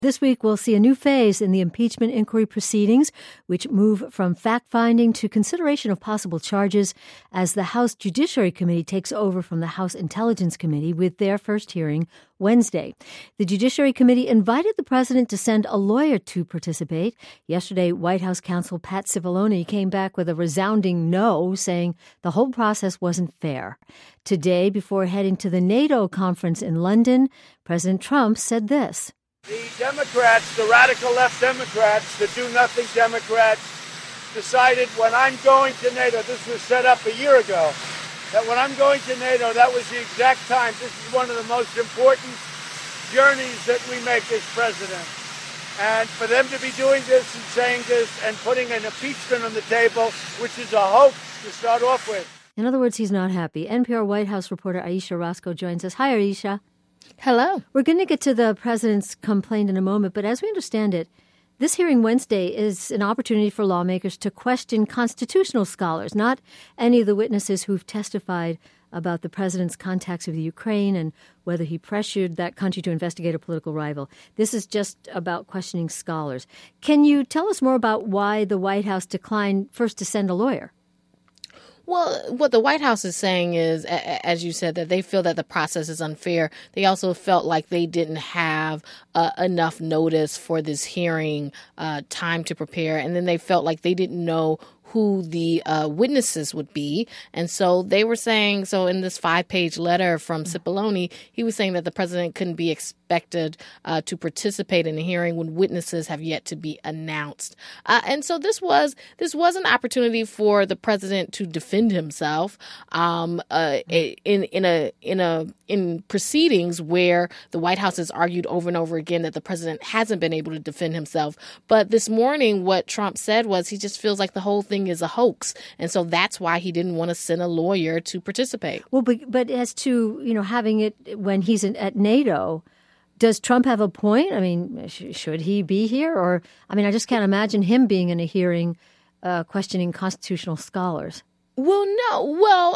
This week, we'll see a new phase in the impeachment inquiry proceedings, which move from fact-finding to consideration of possible charges as the House Judiciary Committee takes over from the House Intelligence Committee with their first hearing Wednesday. The Judiciary Committee invited the president to send a lawyer to participate. Yesterday, White House counsel Pat Cipollone came back with a resounding no, saying the whole process wasn't fair. Today, before heading to the NATO conference in London, President Trump said this. The Democrats, the radical left Democrats, the do-nothing Democrats, decided when I'm going to NATO, this was set up a year ago, that when I'm going to NATO, that was the exact time. This is one of the most important journeys that we make as president. And for them to be doing this and saying this and putting an impeachment on the table, which is a hoax to start off with. In other words, he's not happy. NPR White House reporter Ayesha Rascoe joins us. Hi, Ayesha. Hello. We're going to get to the president's complaint in a moment, but as we understand it, this hearing Wednesday is an opportunity for lawmakers to question constitutional scholars, not any of the witnesses who've testified about the president's contacts with Ukraine and whether he pressured that country to investigate a political rival. This is just about questioning scholars. Can you tell us more about why the White House declined first to send a lawyer? Well, what the White House is saying is, as you said, that they feel that the process is unfair. They also felt like they didn't have enough notice for this hearing, time to prepare. And then they felt like they didn't know who the witnesses would be. And so they were saying, so in this 5-page letter from Cipollone, he was saying that the president couldn't be expected to participate in a hearing when witnesses have yet to be announced. And so this was an opportunity for the president to defend himself in proceedings where the White House has argued over and over again that the president hasn't been able to defend himself. But this morning, what Trump said was he just feels like the whole thing is a hoax. And so that's why he didn't want to send a lawyer to participate. Well, but as to, having it when he's at NATO, does Trump have a point? I mean, should he be here? Or, I just can't imagine him being in a hearing questioning constitutional scholars. Well, no. Well,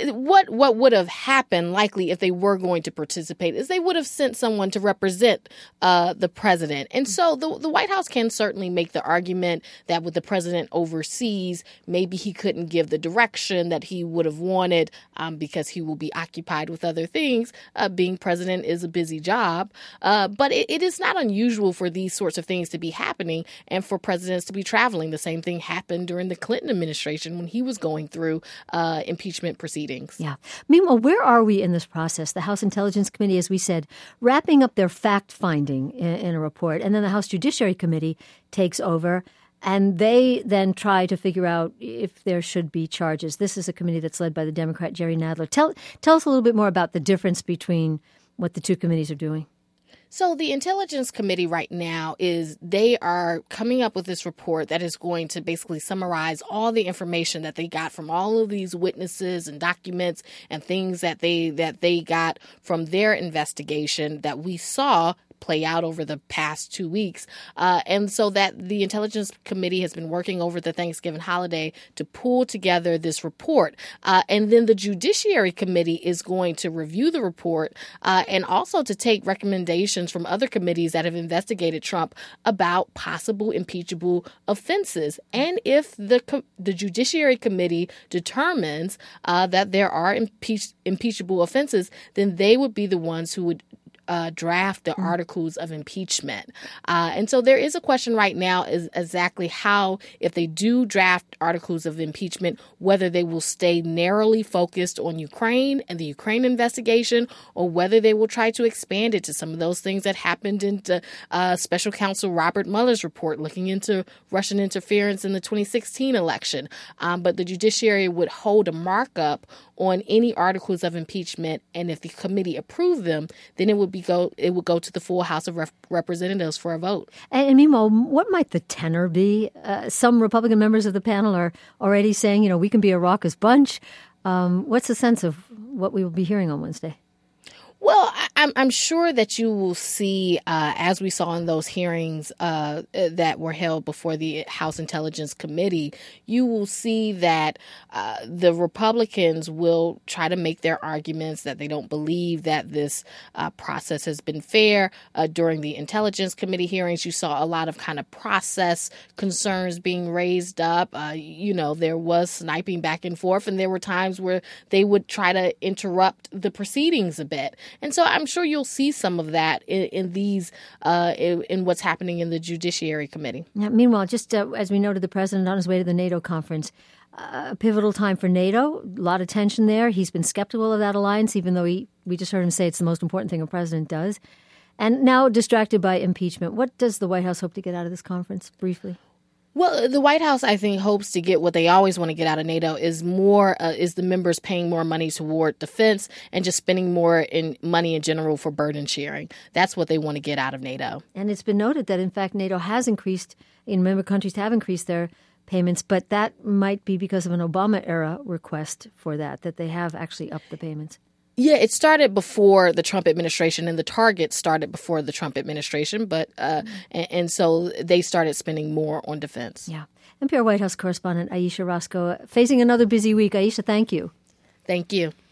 what would have happened likely if they were going to participate is they would have sent someone to represent the president. And so the White House can certainly make the argument that with the president overseas, maybe he couldn't give the direction that he would have wanted because he will be occupied with other things. Being president is a busy job. But it is not unusual for these sorts of things to be happening and for presidents to be traveling. The same thing happened during the Clinton administration when he was going through impeachment proceedings. Yeah. Meanwhile, where are we in this process? The House Intelligence Committee, as we said, wrapping up their fact-finding in a report, and then the House Judiciary Committee takes over, and they then try to figure out if there should be charges. This is a committee that's led by the Democrat Jerry Nadler. Tell us a little bit more about the difference between what the two committees are doing. So the Intelligence Committee right now they are coming up with this report that is going to basically summarize all the information that they got from all of these witnesses and documents and things that they got from their investigation that we saw play out over the past 2 weeks. And so that the Intelligence Committee has been working over the Thanksgiving holiday to pull together this report. And then the Judiciary Committee is going to review the report and also to take recommendations from other committees that have investigated Trump about possible impeachable offenses. And if the Judiciary Committee determines that there are impeachable offenses, then they would be the ones who would draft the articles of impeachment. And so there is a question right now is exactly how, if they do draft articles of impeachment, whether they will stay narrowly focused on Ukraine and the Ukraine investigation, or whether they will try to expand it to some of those things that happened in Special Counsel Robert Mueller's report looking into Russian interference in the 2016 election. But the judiciary would hold a markup on any articles of impeachment, and if the committee approved them, then it would go to the full House of Representatives for a vote. And meanwhile, what might the tenor be? Some Republican members of the panel are already saying, we can be a raucous bunch. What's the sense of what we will be hearing on Wednesday? Well, I'm sure that you will see, as we saw in those hearings that were held before the House Intelligence Committee, you will see that the Republicans will try to make their arguments that they don't believe that this process has been fair. During the Intelligence Committee hearings, you saw a lot of kind of process concerns being raised up. There was sniping back and forth, and there were times where they would try to interrupt the proceedings a bit. And so I'm sure you'll see some of that in what's happening in the Judiciary Committee. Now, meanwhile, just as we noted, the president on his way to the NATO conference, a pivotal time for NATO, a lot of tension there. He's been skeptical of that alliance, even though we just heard him say it's the most important thing a president does. And now distracted by impeachment. What does the White House hope to get out of this conference, briefly? Well, the White House, I think, hopes to get what they always want to get out of NATO is the members paying more money toward defense and just spending more money in general for burden sharing. That's what they want to get out of NATO. And it's been noted that, in fact, NATO has increased, member countries have increased their payments, but that might be because of an Obama-era request for that they have actually upped the payments. Yeah, it started before the Trump administration, and the target started before the Trump administration, but and so they started spending more on defense. Yeah. NPR White House correspondent Ayesha Rascoe facing another busy week. Ayesha, thank you. Thank you.